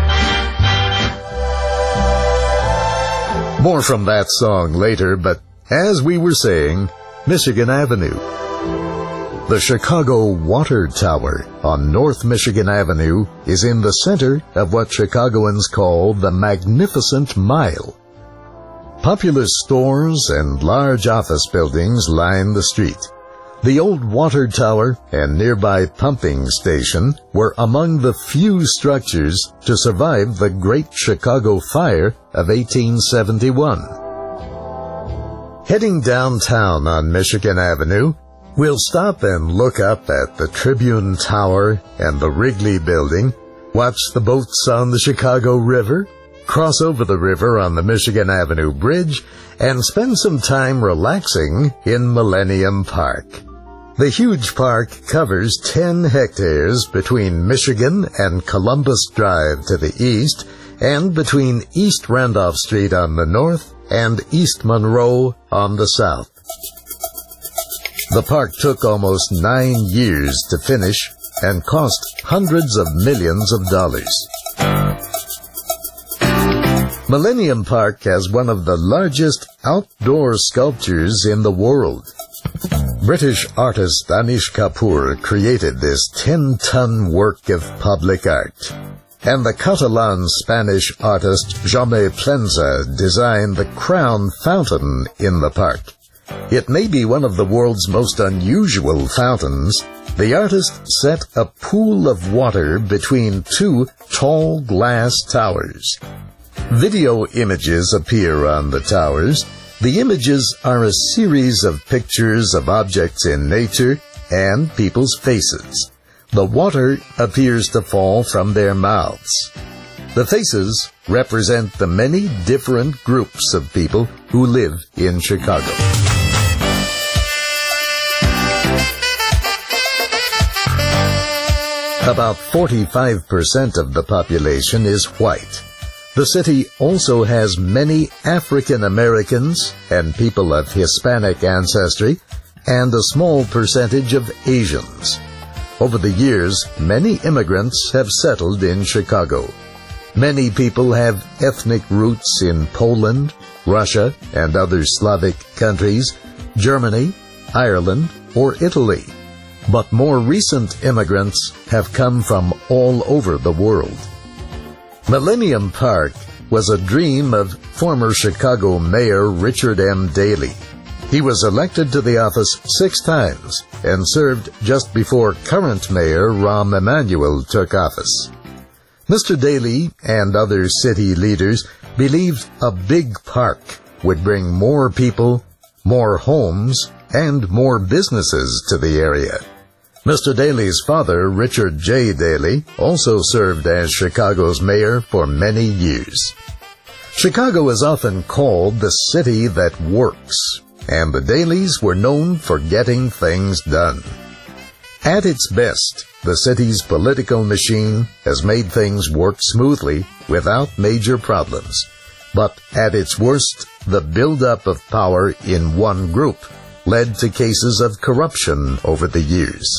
More from that song later, but as we were saying, Michigan Avenue. The Chicago Water Tower on North Michigan Avenue is in the center of what Chicagoans call the Magnificent Mile. Populous stores and large office buildings line the street. The old water tower and nearby pumping station were among the few structures to survive the Great Chicago Fire of eighteen seventy-one. Heading downtown on Michigan Avenue, we'll stop and look up at the Tribune Tower and the Wrigley Building, watch the boats on the Chicago River, cross over the river on the Michigan Avenue Bridge, and spend some time relaxing in Millennium Park. The huge park covers ten hectares between Michigan and Columbus Drive to the east, and between East Randolph Street on the north and East Monroe on the south. The park took almost nine years to finish and cost hundreds of millions of dollars. Millennium Park has one of the largest outdoor sculptures in the world. British artist Anish Kapoor created this ten-ton work of public art, and the Catalan-Spanish artist Jaume Plensa designed the Crown Fountain in the park. It may be one of the world's most unusual fountains. The artist set a pool of water between two tall glass towers. Video images appear on the towers. The images are a series of pictures of objects in nature and people's faces. The water appears to fall from their mouths. The faces represent the many different groups of people who live in Chicago. About forty-five percent of the population is white. The city also has many African Americans and people of Hispanic ancestry, and a small percentage of Asians. Over the years, many immigrants have settled in Chicago. Many people have ethnic roots in Poland, Russia, and other Slavic countries, Germany, Ireland, or Italy. But more recent immigrants have come from all over the world. Millennium Park was a dream of former Chicago Mayor Richard M. Daley. He was elected to the office six times and served just before current Mayor Rahm Emanuel took office. Mister Daley and other city leaders believed a big park would bring more people, more homes, and more businesses to the area. Mister Daley's father, Richard J. Daley, also served as Chicago's mayor for many years. Chicago is often called the city that works, and the Daleys were known for getting things done. At its best, the city's political machine has made things work smoothly without major problems. But at its worst, the buildup of power in one group led to cases of corruption over the years.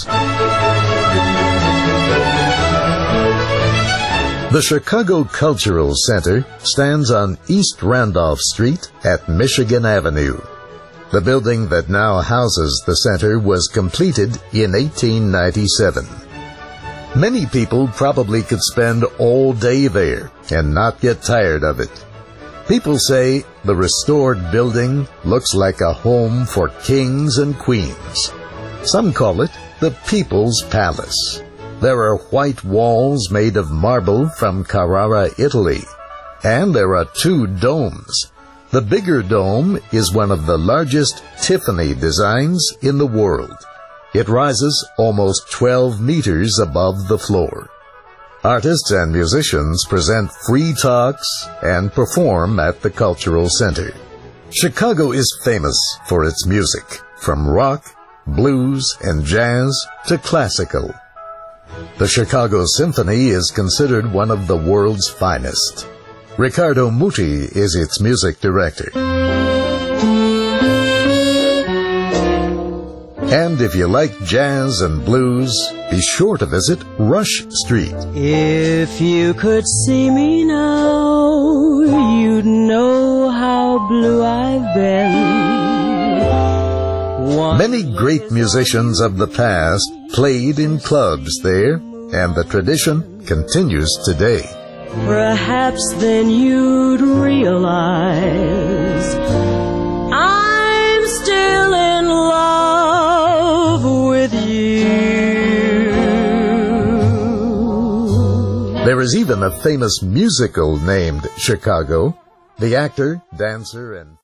The Chicago Cultural Center stands on East Randolph Street at Michigan Avenue. The building that now houses the center was completed in eighteen ninety-seven. Many people probably could spend all day there and not get tired of it. People say the restored building looks like a home for kings and queens. Some call it the People's Palace. There are white walls made of marble from Carrara, Italy, and there are two domes. The bigger dome is one of the largest Tiffany designs in the world. It rises almost twelve meters above the floor. Artists and musicians present free talks and perform at the Cultural Center. Chicago is famous for its music, from rock, blues, and jazz to classical. The Chicago Symphony is considered one of the world's finest. Ricardo Muti is its music director. And if you like jazz and blues, be sure to visit Rush Street. If you could see me now, you'd know how blue I've been. One Many great musicians of the past played in clubs there, and the tradition continues today. Perhaps then you'd realize I'm still in love with you. There is even a famous musical named Chicago. The actor, dancer, and